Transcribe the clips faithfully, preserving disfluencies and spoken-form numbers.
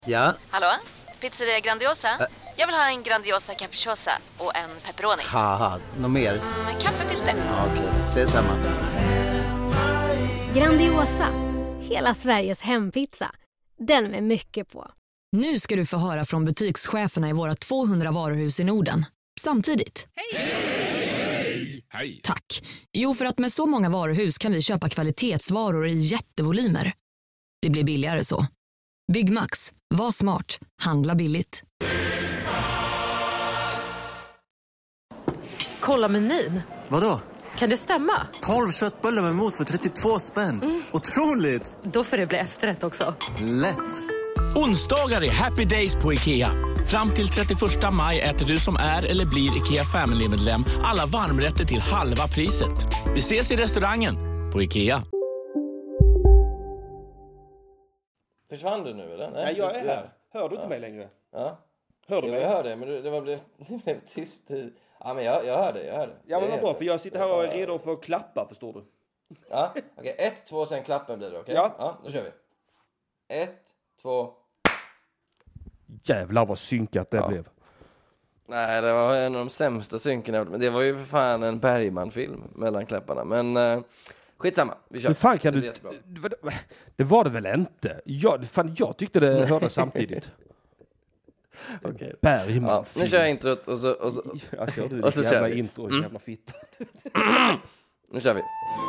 Ja? Hallå? Pizzeria Grandiosa? Ä- Jag vill ha en Grandiosa capriciosa och en pepperoni. Haha, något mer? Mm, kaffefilter. Ja, okej, okay. Ses samma. Grandiosa, hela Sveriges hempizza. Den med mycket på. Nu ska du få höra från butikscheferna i våra tvåhundra varuhus i Norden. Samtidigt. Hej! Hej! Hej! Tack. Jo, för att med så många varuhus kan vi köpa kvalitetsvaror i jättevolymer. Det blir billigare så. Byggmax. Var smart. Handla billigt. Kolla menyn. Vadå? Kan det stämma? tolv köttbullar med mos för trettiotvå spänn. Mm. Otroligt! Då får det bli efterrätt också. Lätt! Onsdagar är happy days på IKEA. Fram till trettioförsta maj äter du som är eller blir IKEA Family-medlem alla varmrätter till halva priset. Vi ses i restaurangen på IKEA. Försvann du nu eller? Nej, jag är här. Hör du inte ja. mig längre? Ja. Hör du jo, mig? Jag hör det, men det, det, var, det blev tyst. Ja, men jag, jag hör det, jag hör det. Ja, men vad bra, för jag sitter här och är redo för att klappa, förstår du? Ja, okej. Okay. Ett, två, sen klappen blir det, okej? Okay? Ja. Ja, då kör vi. Ett, två... Jävlar vad synkat det ja. blev. Nej, det var en av de sämsta synkerna. Men det var ju för fan en Bergman-film mellan klapparna. Men uh, skitsamma, vi kör. Hur fan kan det du... Det var det väl inte? Jag, fan, jag tyckte det hörde samtidigt. Okay. Bergman ja, nu kör jag introt och så... Och så jag kör du, och så jävla intro, mm. jävla fitta. Nu kör vi.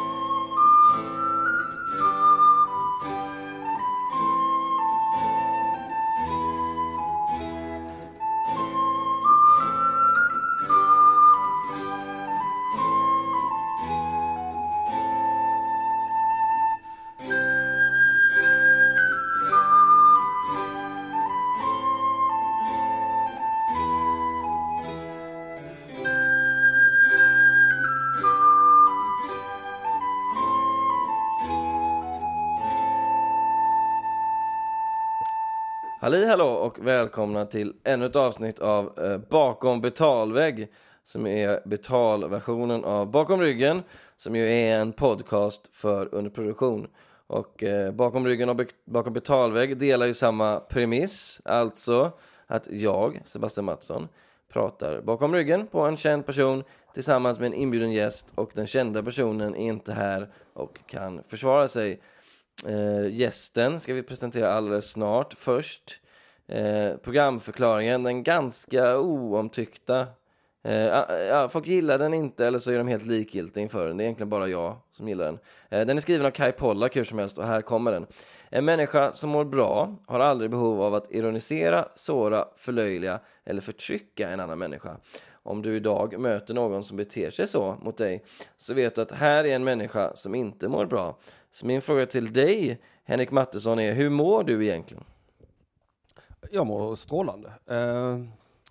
Halli hallå och välkomna till ännu ett avsnitt av eh, Bakom betalvägg, som är betalversionen av Bakom ryggen, som ju är en podcast för underproduktion. Och eh, Bakom ryggen och be- Bakom betalvägg delar ju samma premiss, alltså att jag, Sebastian Mattsson, pratar bakom ryggen på en känd person tillsammans med en inbjuden gäst, och den kända personen är inte här och kan försvara sig. Uh, gästen ska vi presentera alldeles snart. Först uh, programförklaringen, den ganska oomtyckta. Uh, uh, uh, folk gillar den inte, eller så är de helt likgiltiga inför den. Det är egentligen bara jag som gillar den. Uh, den är skriven av Kai Pollak, hur som helst, och här kommer den. En människa som mår bra har aldrig behov av att ironisera, såra, förlöjliga eller förtrycka en annan människa. Om du idag möter någon som beter sig så mot dig, så vet du att här är en människa som inte mår bra. Så min fråga till dig, Henrik Mattisson, är: hur mår du egentligen? Jag mår strålande. Uh,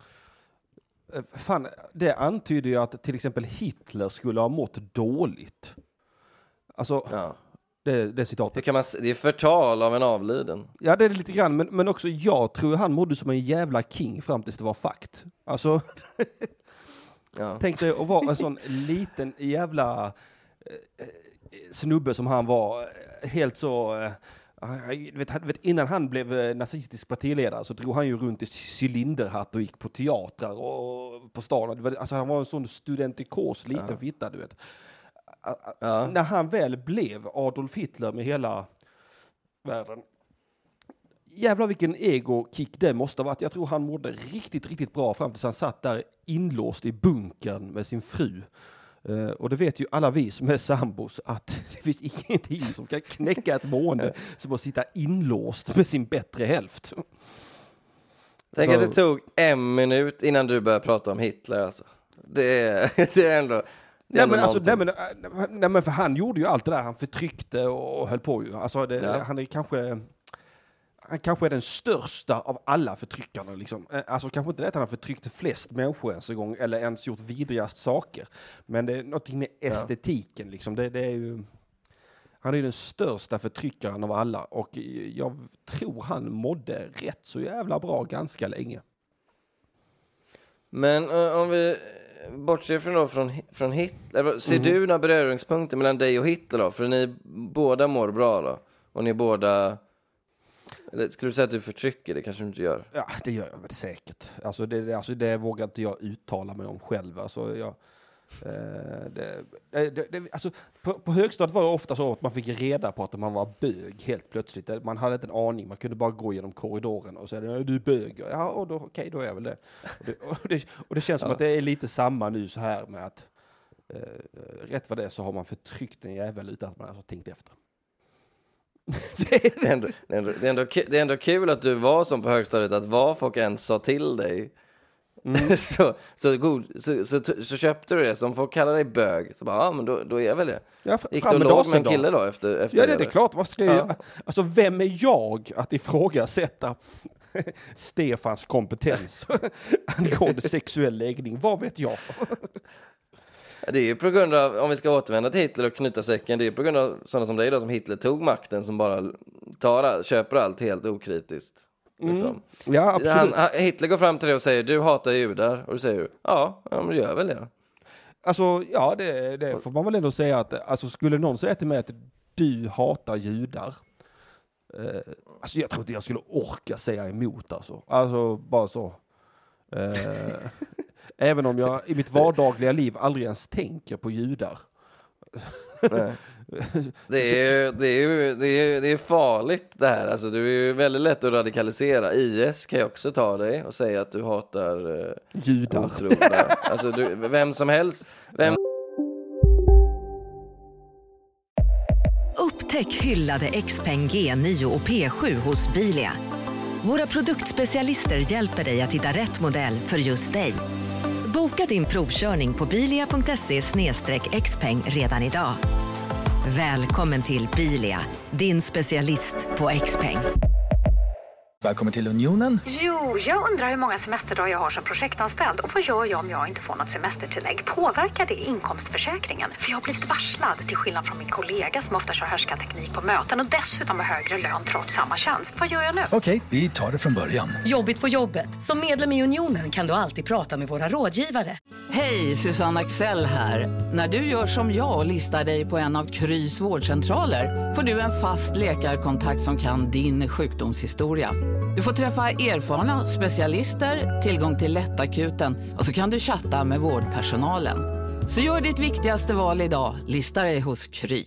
fan, det antyder ju att till exempel Hitler skulle ha mått dåligt. Alltså, ja. det, det citatet. Det, kan man, det är förtal av en avliden. Ja, det är det lite grann. Men, men också jag tror han mådde som en jävla king fram tills det var fakt. Alltså, ja. Tänk dig att vara en sån liten jävla... Eh, snubbe som han var, helt så uh, vet, vet, innan han blev nazistisk partiledare så drog han ju runt i cylinderhatt och gick på teatrar och på stan. Alltså han var en sån studentikos liten ja. fitta, du vet. Uh, ja. När han väl blev Adolf Hitler med hela världen, jävlar vilken ego-kick det måste ha varit. Jag tror han mådde riktigt, riktigt bra fram tills han satt där inlåst i bunkern med sin fru. Uh, och det vet ju alla vi som är sambos, att det finns ingenting som kan knäcka ett mående som att sitta inlåst med sin bättre hälft. Tänk så... att det tog en minut innan du började prata om Hitler, alltså. Det, det är ändå... Det är nej, men ändå alltså, nej, men, nej men för han gjorde ju allt det där, han förtryckte och höll på ju. Alltså det, ja. han är kanske... Han kanske är den största av alla förtryckarna. Liksom. Alltså kanske inte det att han har förtryckt flest människor ens en gång, eller ens gjort vidrigast saker. Men det är något med estetiken. Ja. Liksom. Det, det är ju, han är ju den största förtryckaren av alla. Och jag tror han mådde rätt så jävla bra ganska länge. Men uh, om vi bortser från, då, från, från Hitler. Ser mm. du några beröringspunkter mellan dig och Hitler då? För ni båda mår bra då. Och ni båda... Eller skulle du säga att du förtrycker? Det kanske du inte gör. Ja, det gör jag väl säkert. Alltså det, alltså det vågar inte jag uttala mig om själv. Alltså jag, eh, det, det, det, alltså på, på högstadiet var det ofta så att man fick reda på att man var bög helt plötsligt. Man hade inte en aning. Man kunde bara gå genom korridoren och säga du är bög. Ja, och då, okej, då är jag väl det. Och det, och det, och det känns som ja. att det är lite samma nu så här med att eh, rätt vad det är så har man förtryckt en jävel utan att man har tänkt efter. det, är ändå, det, är ändå, det, är ändå, det är ändå kul att du var som på högstadiet, att vad folk ens sa till dig. Mm. så, så, god, så, så, så, så köpte du det, som folk kallar dig bög. Så bara, ja men då, då är jag väl det. Ja, gick du och låg med en kille då efter, efter ja det, det är klart, vad ska jag ja. Alltså vem är jag att ifrågasätta Stefans kompetens angående sexuell läggning? Vad vet jag? Det är ju på grund av, om vi ska återvända till Hitler och knyta säcken, det är ju på grund av sådana som dig då, som Hitler tog makten, som bara tar, köper allt helt okritiskt. Liksom. Mm. Ja, absolut. Han, Hitler går fram till dig och säger, du hatar judar. Och du säger, ja, ja men gör väl det. Alltså, ja, det, det får man väl ändå säga att, alltså skulle någon säga till mig att du hatar judar, eh, alltså jag tror inte jag skulle orka säga emot alltså. Alltså, bara så. Eh, Även om jag i mitt vardagliga liv aldrig ens tänker på judar. Nej. Det är ju det är ju, det är, det är farligt det här. Alltså du är ju väldigt lätt att radikalisera. I S kan ju också ta dig och säga att du hatar uh, judar. Otroliga. Alltså du, vem som helst. Vem... Upptäck hyllade Xpeng G nio och P sju hos Bilia. Våra produktspecialister hjälper dig att hitta rätt modell för just dig. Boka din provkörning på bilia punkt se slash xpeng redan idag. Välkommen till Bilia, din specialist på Xpeng. Välkommen till Unionen. Jo, jag undrar hur många semesterdagar jag har som projektanställd. Och vad gör jag om jag inte får något semestertillägg? Påverkar det inkomstförsäkringen? För jag har blivit varslad, till skillnad från min kollega som ofta kör härskarteknik på möten och dessutom har högre lön trots samma tjänst. Vad gör jag nu? Okej, vi tar det från början. Jobbigt på jobbet. Som medlem i Unionen kan du alltid prata med våra rådgivare. Hej, Susanne Axel här. När du gör som jag och listar dig på en av Krys vårdcentraler får du en fast läkarkontakt som kan din sjukdomshistoria. Du får träffa erfarna specialister, tillgång till lättakuten och så kan du chatta med vårdpersonalen. Så gör ditt viktigaste val idag, lista dig hos Kry.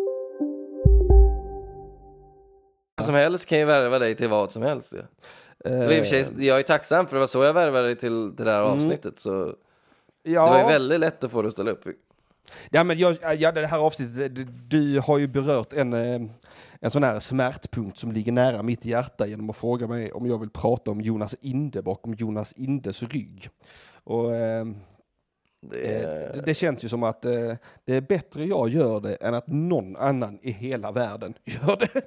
Vad som helst kan ju värva dig till vad som helst. Ja. Uh, I och för sig, jag är tacksam för det var så jag värvade dig till det där avsnittet. Mm. Så ja. Det var ju väldigt lätt att få dig att ställa upp. Ja, men jag, ja, det här avsnittet, du har ju berört en... En sån här smärtpunkt som ligger nära mitt hjärta genom att fråga mig om jag vill prata om Jonas Inde bakom Jonas Indes rygg. Och eh, det, är... det, det känns ju som att eh, det är bättre jag gör det än att någon annan i hela världen gör det.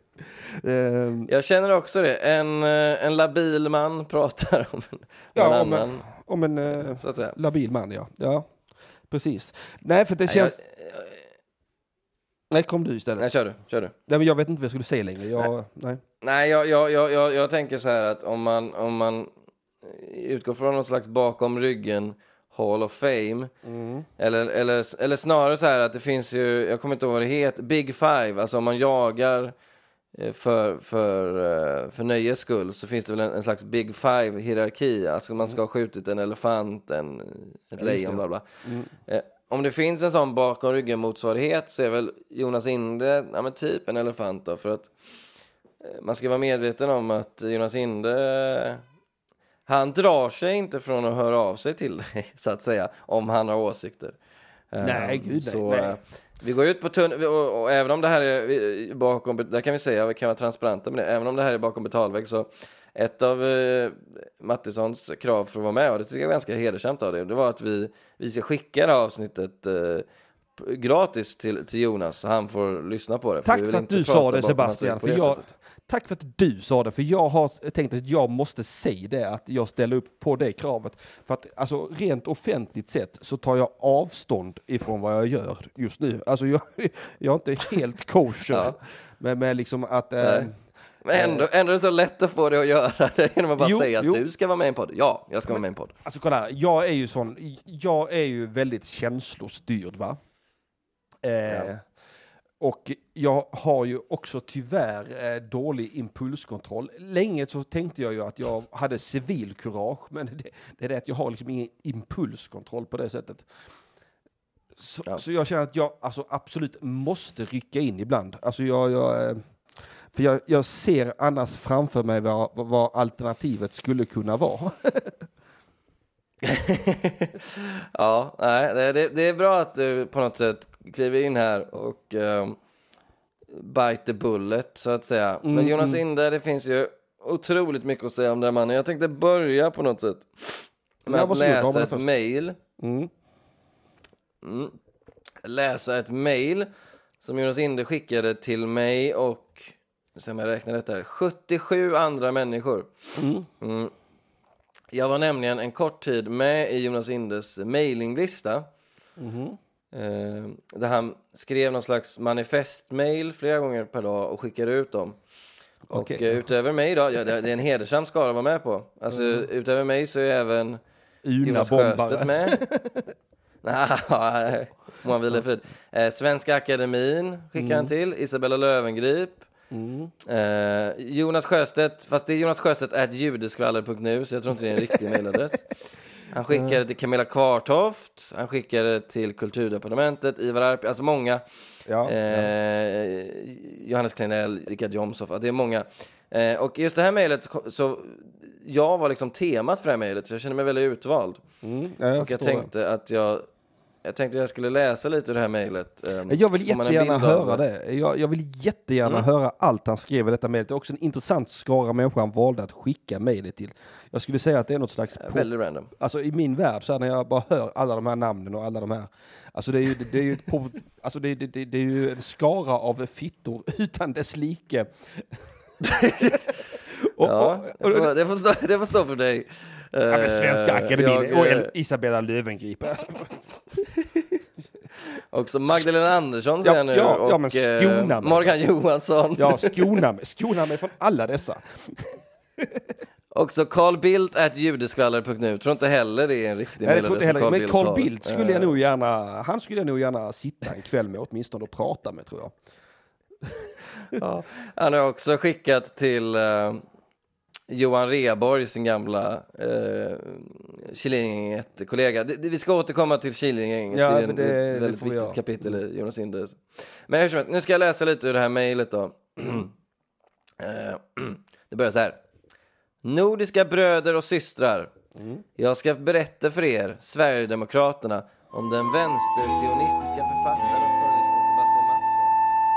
eh, jag känner också det. En, en labil man pratar om en, ja, om annan. En, om en eh, så att säga. Labil man, ja. Ja, precis. Nej, för det känns... Jag, jag, Nej, kom du istället. Nej, kör du, kör du. Nej, men jag vet inte vad jag skulle säga längre. Jag, nej. nej. Nej, jag, jag, jag, jag, jag tänker så här att om man, om man utgår från någon slags bakom ryggen Hall of Fame, mm. eller, eller, eller snarare så här att det finns ju, jag kommer inte ihåg vad det heter, Big Five, alltså om man jagar för, för, för nöjes skull så finns det väl en, en slags Big Five-hierarki. Alltså man ska ha skjutit en elefant, en, ett ja, lejon, bla bla. Mm. Eh, Om det finns en sån bakom ryggen motsvarighet så är väl Jonas Inde ja, men typ en elefant då, för att eh, man ska vara medveten om att Jonas Inde han drar sig inte från att höra av sig till dig så att säga om han har åsikter. Nej, um, gud så, nej. Uh, vi går ut på tunn och, och, och även om det här är bakom, där kan vi säga, vi kan vara transparenta med det, även om det här är bakom betalvägg så ett av eh, Mattissons krav för att vara med, och det tycker jag är ganska hedersamt av det, det var att vi, vi ska skicka det här avsnittet eh, gratis till, till Jonas så han får lyssna på det. Tack för, för att du sa det, Sebastian. För jag, tack för att du sa det, för jag har tänkt att jag måste säga det, att jag ställer upp på det kravet. För att alltså, rent offentligt sett så tar jag avstånd ifrån vad jag gör just nu. Alltså jag, jag är inte helt kosher ja. med, med liksom att... Eh, Men ändå, ändå är det så lätt att få det att göra det genom att bara jo, säga att jo. du ska vara med i en podd. Ja, jag ska vara med i en podd. Alltså kolla, jag är ju sån, jag är ju väldigt känslostyrd, va? Eh, ja. och jag har ju också tyvärr eh, dålig impulskontroll. Länge så tänkte jag ju att jag hade civilkurage, men det, det är det att jag har liksom ingen impulskontroll på det sättet. Så, ja. så jag känner att jag alltså, absolut måste rycka in ibland. Alltså jag... jag eh, För jag, jag ser annars framför mig vad, vad alternativet skulle kunna vara. Ja, nej, det, det är bra att du på något sätt kliver in här och um, bite the bullet, så att säga. Mm, Men Jonas mm. Inde, det finns ju otroligt mycket att säga om den mannen. Jag tänkte börja på något sätt med att läsa ett mejl. Mm. Mm. Läsa ett mejl som Jonas Inde skickade till mig och som jag räknar detta här, sjuttiosju andra människor. Mm. Mm. Jag var nämligen en kort tid med i Jonas Indes mailinglista. Mm. Eh, där han skrev någon slags manifestmail flera gånger per dag och skickade ut dem. Och okay. eh, utöver mig då, ja, det, det är en hedersam skara att vara med på. Alltså mm. utöver mig så är även Una Jonas bombare. Sjöstedt med. Nej, må han vila i frid. Eh, Svenska Akademin skickar mm. han till. Isabella Löwengrip. Mm. Eh, Jonas Sjöstedt, fast det är Jonas Sjöstedt at judeskvaller punkt nu, så jag tror inte det är en riktig mailadress. Han skickade mm. till Camilla Kvartoft, han skickade till Kulturdepartementet, Ivar Arp, alltså många. Ja, eh, ja. Johannes Klenell, Richard Jomshoff, det är många. Eh, och just det här mejlet, så jag var liksom temat för det här mejlet, så jag kände mig väldigt utvald. Mm, jag och jag tänkte det. att jag Jag tänkte jag skulle läsa lite ur det här mejlet. Um, jag vill jättegärna höra det. Jag, jag vill jättegärna mm. höra allt han skrev i detta mejlet. Det är också en intressant skara människor han valde att skicka mejlet till. Jag skulle säga att det är något slags... Uh, väldigt random. Alltså i min värld, så när jag bara hör alla de här namnen och alla de här... Alltså det är ju, det är ju, på, alltså det, det, det, det är ju en skara av fittor utan dess like. och, ja, och, och, och, det, får stå, det får stå för dig. Ja, men Svenska Akademin jag, och Isabella Löwengrip. Också Magdalena Andersson säger ja, nu ja, och ja, men skona mig. Morgan Johansson. Ja, skona mig. Skona mig från alla dessa. Också Carl Bildt at judeskvaller punkt nu. Tror inte heller det är en riktig Nej, jag tror inte heller. Carl men Bildt Carl har. Bildt skulle jag nog gärna, han skulle jag nog gärna sitta en kväll med åtminstone och prata med, tror jag. Ja, han har också skickat till uh, Johan Rheborg, sin gamla uh, Killinggänget-kollega. Vi ska återkomma till Killinggänget. Ja, det är en, det, ett väldigt viktigt jag. kapitel i Jonas Indes. Men hur som helst, nu ska jag läsa lite ur det här mejlet då. uh, det börjar så här. Nordiska bröder och systrar. Mm. Jag ska berätta för er, Sverigedemokraterna, om den vänstersionistiska författaren och journalisten Sebastian Mattsson.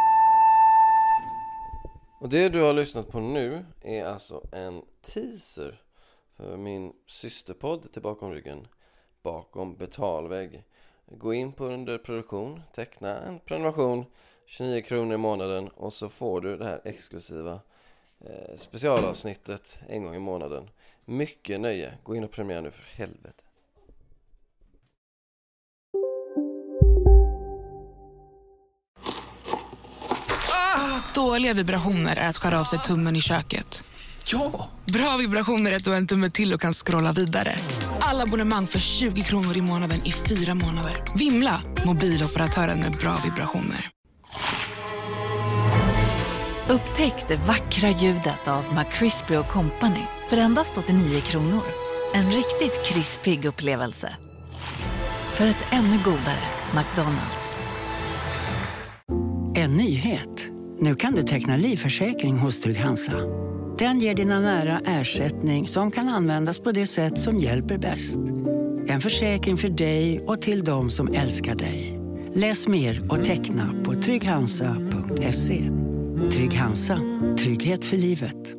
Och det du har lyssnat på nu är alltså en teaser för min systerpodd till Bakom ryggen, Bakom betalvägg. Gå in på underproduktion, teckna en prenumeration, tjugonio kronor i månaden, och så får du det här exklusiva eh, specialavsnittet en gång i månaden. Mycket nöje. Gå in och prenumerera nu, för helvete. Dåliga vibrationer är att skära av sig tummen i köket. Ja! Bra vibrationer är att du har en tumme till och kan scrolla vidare. Alla abonnemang för tjugo kronor i månaden i fyra månader. Vimla! Mobiloperatören med bra vibrationer. Upptäck det vackra ljudet av McCrispy och Company för endast åttionio kronor. En riktigt krispig upplevelse. För ett ännu godare McDonald's. En nyhet. Nu kan du teckna livförsäkring hos Trygg Hansa. Den ger dina nära ersättning som kan användas på det sätt som hjälper bäst. En försäkring för dig och till de som älskar dig. Läs mer och teckna på trygg hansa punkt se. Trygg Hansa. Trygghet för livet.